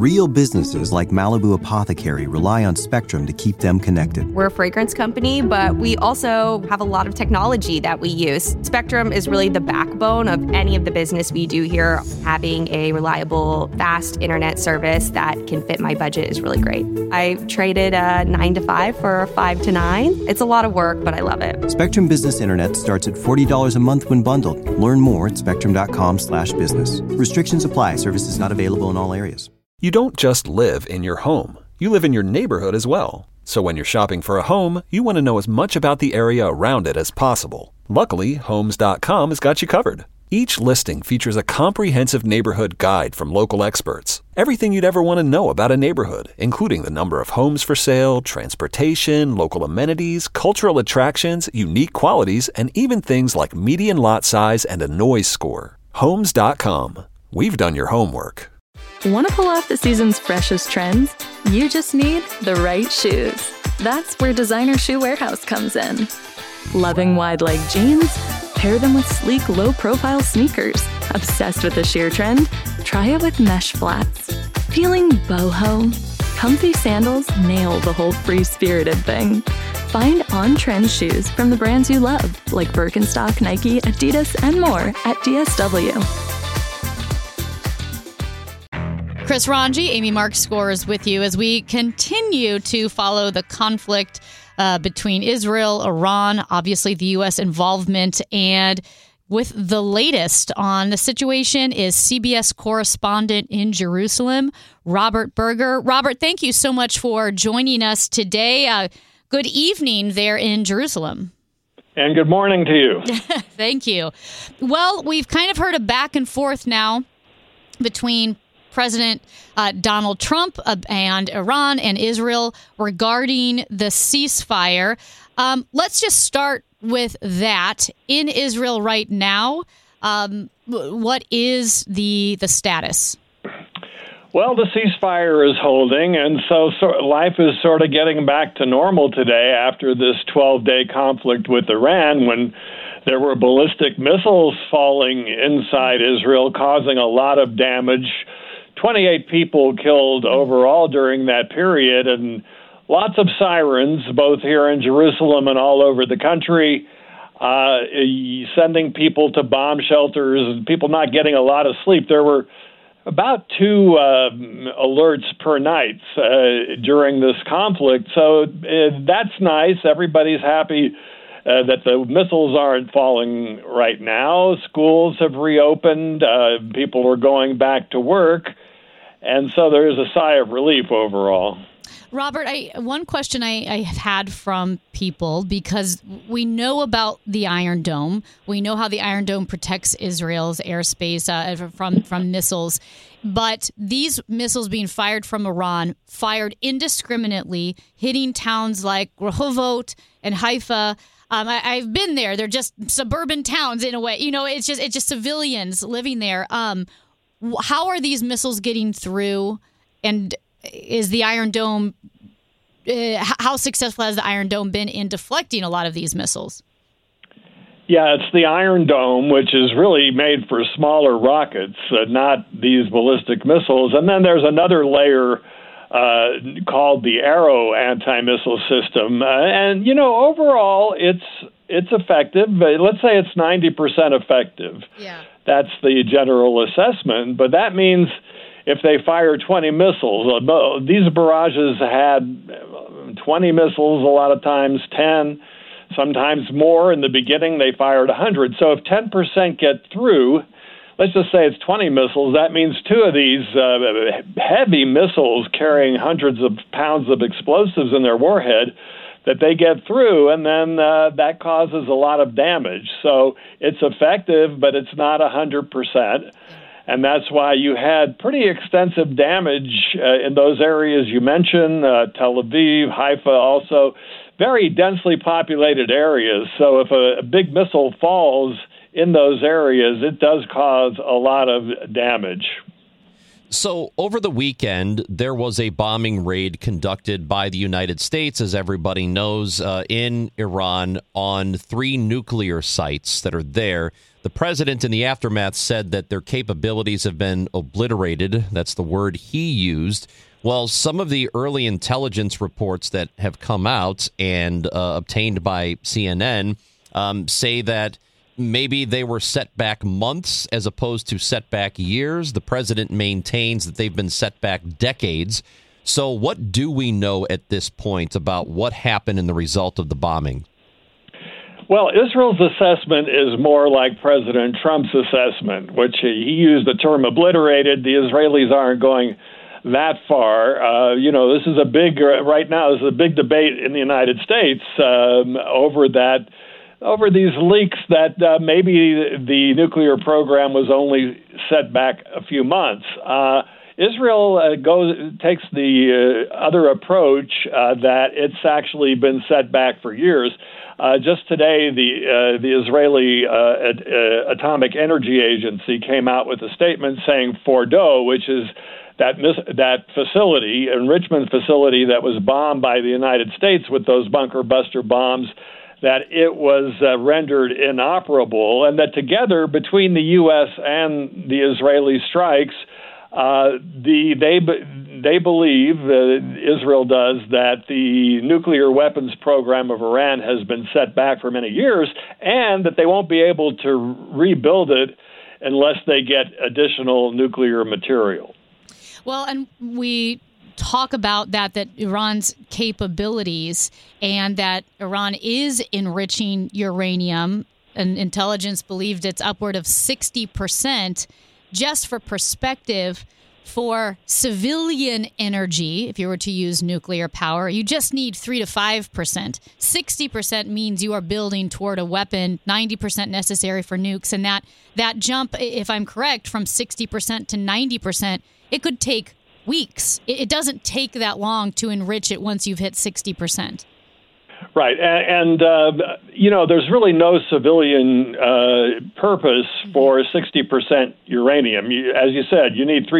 Real businesses like Malibu Apothecary rely on Spectrum to keep them connected. We're a fragrance company, but we also have a lot of technology that we use. Spectrum is really the backbone of any of the business we do here. Having a reliable, fast internet service that can fit my budget is really great. I traded a 9 to 5 for a 5 to 9. It's a lot of work, but I love it. Spectrum Business Internet starts at $40 a month when bundled. Learn more at spectrum.com/business. Restrictions apply. Services not available in all areas. You don't just live in your home. You live in your neighborhood as well. So when you're shopping for a home, you want to know as much about the area around it as possible. Luckily, Homes.com has got you covered. Each listing features a comprehensive neighborhood guide from local experts. Everything you'd ever want to know about a neighborhood, including the number of homes for sale, transportation, local amenities, cultural attractions, unique qualities, and even things like median lot size and a noise score. Homes.com. We've done your homework. Want to pull off the season's freshest trends? You just need the right shoes. That's where Designer Shoe Warehouse comes in. Loving wide-leg jeans? Pair them with sleek, low-profile sneakers. Obsessed with the sheer trend? Try it with mesh flats. Feeling boho? Comfy sandals nail the whole free-spirited thing. Find on-trend shoes from the brands you love, like Birkenstock, Nike, Adidas, and more at DSW. Chris Ranji, Amy Mark Scores with you as we continue to follow the conflict between Israel, Iran, obviously the U.S. involvement, and with the latest on the situation is CBS correspondent in Jerusalem, Robert Berger. Robert, thank you so much for joining us today. Good evening there in Jerusalem. And good morning to you. Thank you. Well, we've kind of heard a back and forth now between President Donald Trump and Iran and Israel regarding the ceasefire. Let's just start with that. In Israel right now, what is the status? Well, the ceasefire is holding, and so life is sort of getting back to normal today after this 12-day conflict with Iran, when there were ballistic missiles falling inside Israel, causing a lot of damage. 28 people killed overall during that period, and lots of sirens, both here in Jerusalem and all over the country, sending people to bomb shelters and people not getting a lot of sleep. There were about 2 alerts per night during this conflict, so that's nice. Everybody's happy that the missiles aren't falling right now. Schools have reopened. People are going back to work. And so there is a sigh of relief overall. Robert, one question I have had from people, because we know about the Iron Dome. We know how the Iron Dome protects Israel's airspace from missiles. But these missiles being fired from Iran, fired indiscriminately, hitting towns like Rehovot and Haifa. I've been there. They're just suburban towns in a way. You know, it's just civilians living there. How are these missiles getting through? And is the Iron Dome, how successful has the Iron Dome been in deflecting a lot of these missiles? Yeah, it's the Iron Dome, which is really made for smaller rockets, not these ballistic missiles. And then there's another layer called the Arrow anti-missile system. And, you know, overall, it's effective. Let's say it's 90% effective. Yeah. That's the general assessment. But that means if they fire 20 missiles, these barrages had 20 missiles, a lot of times 10, sometimes more. In the beginning, they fired 100. So if 10% get through, let's just say it's 20 missiles, that means 2 of these heavy missiles carrying hundreds of pounds of explosives in their warhead, that they get through, and then that causes a lot of damage. So it's effective, but it's not 100%. And that's why you had pretty extensive damage in those areas you mentioned, Tel Aviv, Haifa, also very densely populated areas. So if a big missile falls in those areas, it does cause a lot of damage. So over the weekend, there was a bombing raid conducted by the United States, as everybody knows, in Iran on 3 nuclear sites that are there. The president in the aftermath said that their capabilities have been obliterated. That's the word he used. Well, some of the early intelligence reports that have come out and obtained by CNN say that maybe they were set back months as opposed to set back years. The president maintains that they've been set back decades. So what do we know at this point about what happened in the result of the bombing? Well, Israel's assessment is more like President Trump's assessment, which he used the term obliterated. The Israelis aren't going that far. This is a big, right now, this is a big debate in the United States over these leaks that maybe the nuclear program was only set back a few months. Israel takes the other approach that it's actually been set back for years. Just today, the Israeli Atomic Energy Agency came out with a statement saying Fordo, which is that facility, enrichment facility that was bombed by the United States with those bunker buster bombs, that it was rendered inoperable, and that together between the U.S. and the Israeli strikes, they believe, Israel does, that the nuclear weapons program of Iran has been set back for many years, and that they won't be able to rebuild it unless they get additional nuclear material. Well, and we talk about that Iran's capabilities and that Iran is enriching uranium, and intelligence believed it's upward of 60%. Just for perspective, for civilian energy, if you were to use nuclear power, you just need 3 to 5%. 60% means you are building toward a weapon, 90% necessary for nukes. And that jump, if I'm correct, from 60% to 90%, it could take weeks. It doesn't take that long to enrich it once you've hit 60%. Right. And there's really no civilian purpose for 60% uranium. As you said, you need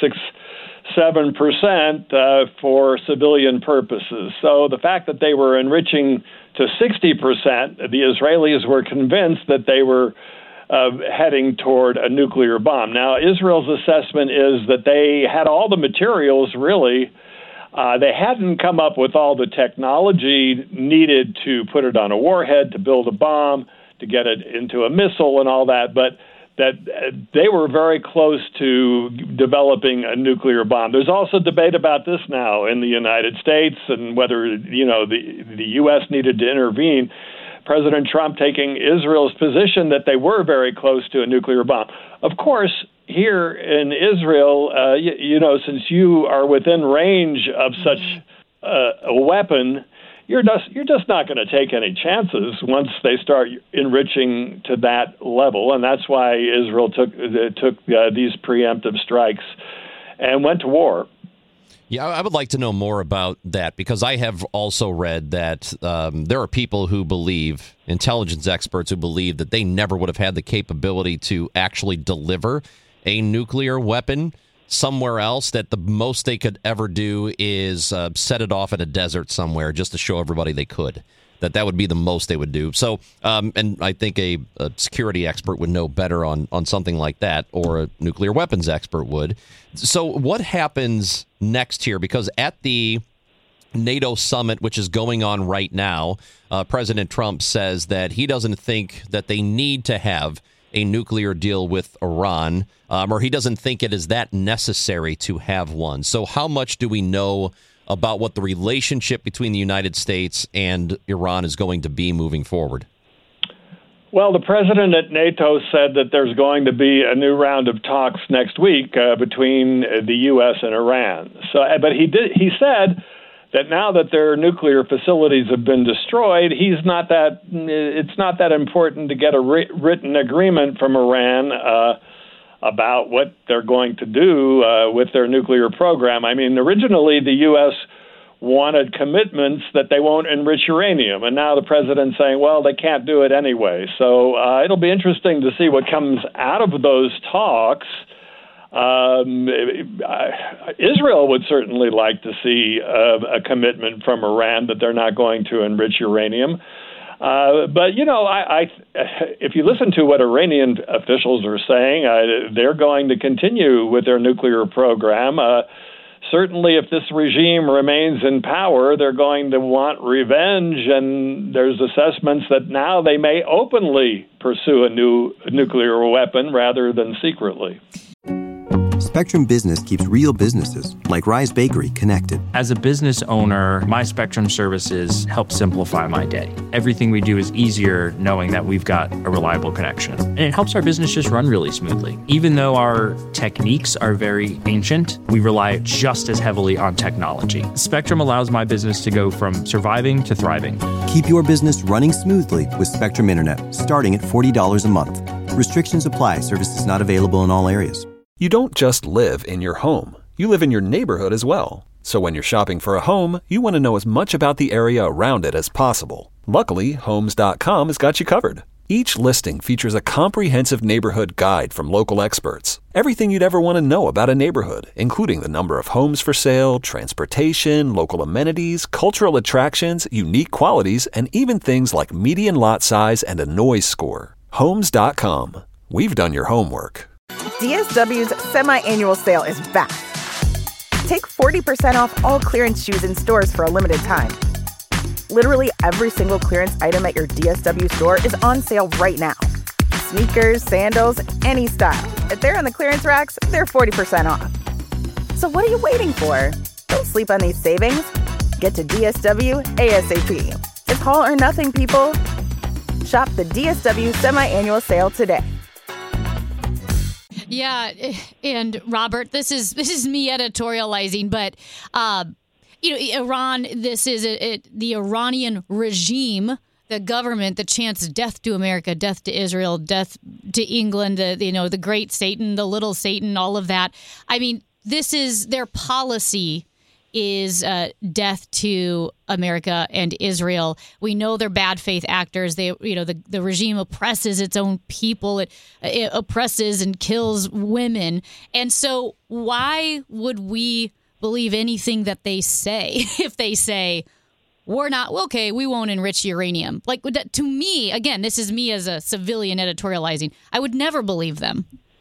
3.67% for civilian purposes. So the fact that they were enriching to 60%, the Israelis were convinced that they were heading toward a nuclear bomb. Now, Israel's assessment is that they had all the materials, really. They hadn't come up with all the technology needed to put it on a warhead, to build a bomb, to get it into a missile and all that, but that they were very close to developing a nuclear bomb. There's also debate about this now in the United States and whether, the U.S. needed to intervene. President Trump taking Israel's position that they were very close to a nuclear bomb. Of course, here in Israel, since you are within range of such a weapon, you're just not going to take any chances once they start enriching to that level, and that's why Israel took these preemptive strikes and went to war. Yeah, I would like to know more about that, because I have also read that there are people who believe, intelligence experts who believe, that they never would have had the capability to actually deliver a nuclear weapon somewhere else, that the most they could ever do is set it off in a desert somewhere just to show everybody they could. That would be the most they would do. So, and I think a security expert would know better on something like that, or a nuclear weapons expert would. So what happens next here? Because at the NATO summit, which is going on right now, President Trump says that he doesn't think that they need to have a nuclear deal with Iran, or he doesn't think it is that necessary to have one. So how much do we know about what the relationship between the United States and Iran is going to be moving forward? Well, the president at NATO said that there's going to be a new round of talks next week between the U.S. and Iran. So, but he said that now that their nuclear facilities have been destroyed, it's not that important to get a written agreement from Iran about what they're going to do with their nuclear program. I mean, originally the U.S. wanted commitments that they won't enrich uranium, and now the president's saying, well, they can't do it anyway. So it'll be interesting to see what comes out of those talks. Israel would certainly like to see a commitment from Iran that they're not going to enrich uranium. But, if you listen to what Iranian officials are saying, they're going to continue with their nuclear program. Certainly, if this regime remains in power, they're going to want revenge, and there's assessments that now they may openly pursue a new nuclear weapon rather than secretly. Spectrum Business keeps real businesses, like Rise Bakery, connected. As a business owner, my Spectrum services help simplify my day. Everything we do is easier knowing that we've got a reliable connection. And it helps our business just run really smoothly. Even though our techniques are very ancient, we rely just as heavily on technology. Spectrum allows my business to go from surviving to thriving. Keep your business running smoothly with Spectrum Internet, starting at $40 a month. Restrictions apply. Services not available in all areas. You don't just live in your home. You live in your neighborhood as well. So when you're shopping for a home, you want to know as much about the area around it as possible. Luckily, Homes.com has got you covered. Each listing features a comprehensive neighborhood guide from local experts. Everything you'd ever want to know about a neighborhood, including the number of homes for sale, transportation, local amenities, cultural attractions, unique qualities, and even things like median lot size and a noise score. Homes.com. We've done your homework. DSW's semi-annual sale is back. Take 40% off all clearance shoes in stores for a limited time. Literally every single clearance item at your DSW store is on sale right now. Sneakers, sandals, any style. If they're on the clearance racks, they're 40% off. So what are you waiting for? Don't sleep on these savings. Get to DSW ASAP. It's all or nothing, people. Shop the DSW semi-annual sale today. Yeah, and Robert, this is me editorializing, but Iran. This is the Iranian regime, the government that chants death to America, death to Israel, death to England. The great Satan, the little Satan, all of that. I mean, this is their policy. Is death to America and Israel. We know they're bad faith actors. The regime oppresses its own people. It oppresses and kills women. And so why would we believe anything that they say if they say we're not okay? We won't enrich uranium. Like, to me, again, this is me as a civilian editorializing. I would never believe them.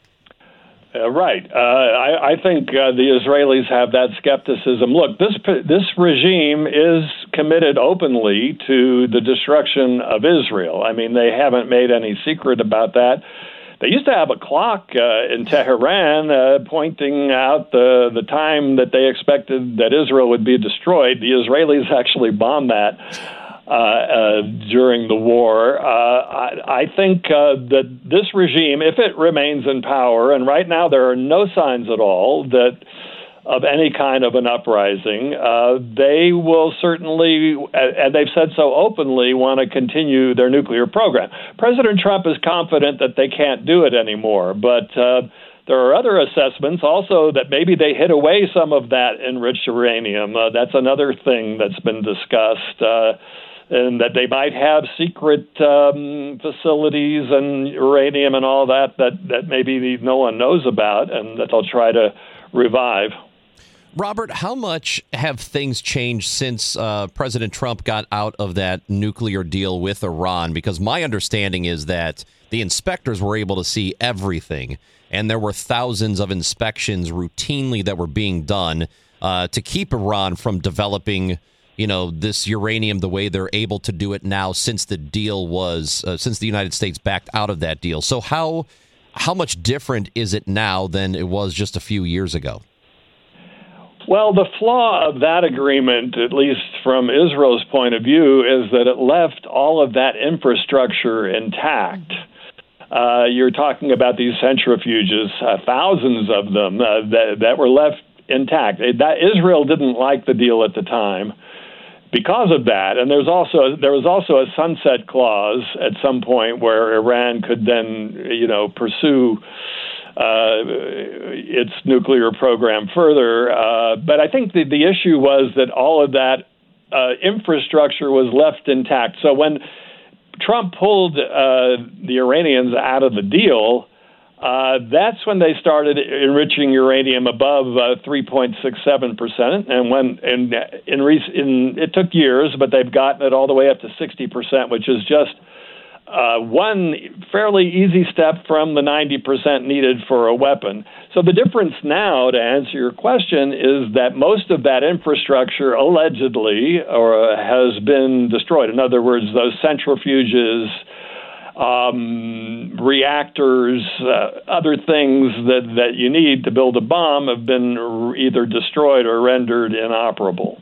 Right. I think the Israelis have that skepticism. Look, this regime is committed openly to the destruction of Israel. I mean, they haven't made any secret about that. They used to have a clock in Tehran pointing out the time that they expected that Israel would be destroyed. The Israelis actually bombed that during the war. I think that this regime, if it remains in power, and right now there are no signs at all of any kind of an uprising, they will certainly, and they've said so openly, want to continue their nuclear program. President Trump is confident that they can't do it anymore, but there are other assessments also that maybe they hid away some of that enriched uranium. That's another thing that's been discussed. And that they might have secret facilities and uranium and all that maybe no one knows about, and that they'll try to revive. Robert, how much have things changed since President Trump got out of that nuclear deal with Iran? Because my understanding is that the inspectors were able to see everything, and there were thousands of inspections routinely that were being done to keep Iran from developing this uranium the way they're able to do it now since the deal was, since the United States backed out of that deal. So how much different is it now than it was just a few years ago? Well, the flaw of that agreement, at least from Israel's point of view, is that it left all of that infrastructure intact. You're talking about these centrifuges, thousands of them that were left intact. Israel didn't like the deal at the time. Because of that, and there was also a sunset clause at some point where Iran could then, pursue its nuclear program further. But I think the issue was that all of that infrastructure was left intact. So when Trump pulled the Iranians out of the deal, That's when they started enriching uranium above 3.67%, and it took years, but they've gotten it all the way up to 60%, which is just one fairly easy step from the 90% needed for a weapon. So the difference now, to answer your question, is that most of that infrastructure allegedly has been destroyed. In other words, those centrifuges, reactors, other things that you need to build a bomb have been either destroyed or rendered inoperable.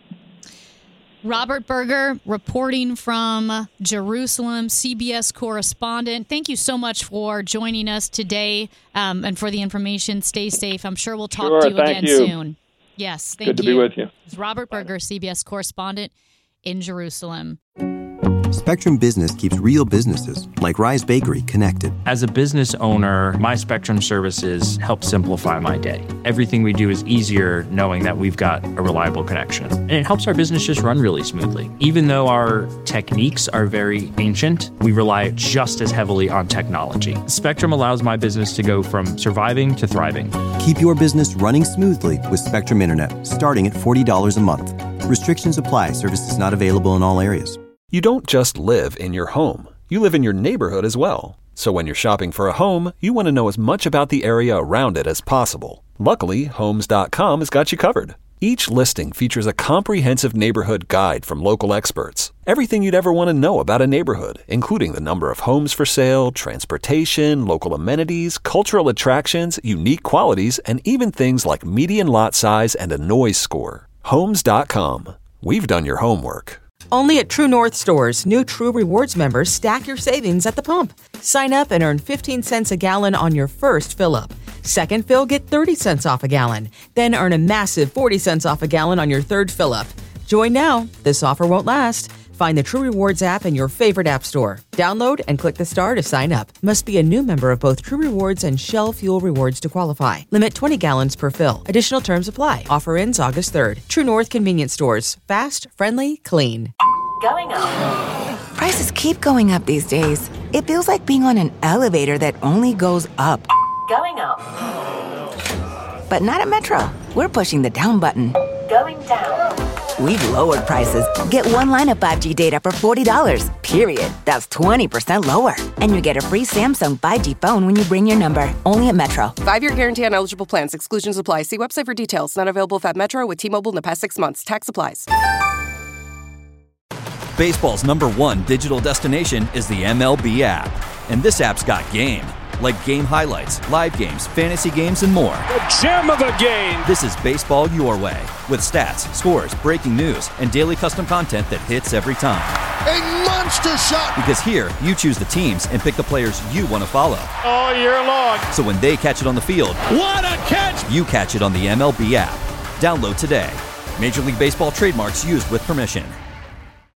Robert Berger, reporting from Jerusalem, CBS correspondent. Thank you so much for joining us today and for the information. Stay safe. I'm sure we'll talk to you again soon. Yes, thank you. Good to be with you. It's Robert Berger, CBS correspondent in Jerusalem. Spectrum Business keeps real businesses, like Rise Bakery, connected. As a business owner, my Spectrum services help simplify my day. Everything we do is easier knowing that we've got a reliable connection. And it helps our business just run really smoothly. Even though our techniques are very ancient, we rely just as heavily on technology. Spectrum allows my business to go from surviving to thriving. Keep your business running smoothly with Spectrum Internet, starting at $40 a month. Restrictions apply. Services not available in all areas. You don't just live in your home. You live in your neighborhood as well. So when you're shopping for a home, you want to know as much about the area around it as possible. Luckily, Homes.com has got you covered. Each listing features a comprehensive neighborhood guide from local experts. Everything you'd ever want to know about a neighborhood, including the number of homes for sale, transportation, local amenities, cultural attractions, unique qualities, and even things like median lot size and a noise score. Homes.com. We've done your homework. Only at True North stores, new True Rewards members stack your savings at the pump. Sign up and earn 15 cents a gallon on your first fill-up. Second fill, get 30 cents off a gallon. Then earn a massive 40 cents off a gallon on your third fill-up. Join now. This offer won't last. Find the True Rewards app in your favorite app store. Download and click the star to sign up. Must be a new member of both True Rewards and Shell Fuel Rewards to qualify. Limit 20 gallons per fill. Additional terms apply. Offer ends August 3rd. True North Convenience Stores. Fast, friendly, clean. Going up. Prices keep going up these days. It feels like being on an elevator that only goes up. Going up. But not at Metro. We're pushing the down button. Going down. We've lowered prices. Get one line of 5G data for $40, period. That's 20% lower. And you get a free Samsung 5G phone when you bring your number. Only at Metro. 5-year guarantee on eligible plans. Exclusions apply. See website for details. Not available at Metro with T-Mobile in the past 6 months. Tax applies. Baseball's #1 digital destination is the MLB app. And this app's got game. Like game highlights, live games, fantasy games, and more. The gem of a game! This is baseball your way, with stats, scores, breaking news, and daily custom content that hits every time. A monster shot! Because here, you choose the teams and pick the players you want to follow. All year long. So when they catch it on the field, what a catch! You catch it on the MLB app. Download today. Major League Baseball trademarks used with permission.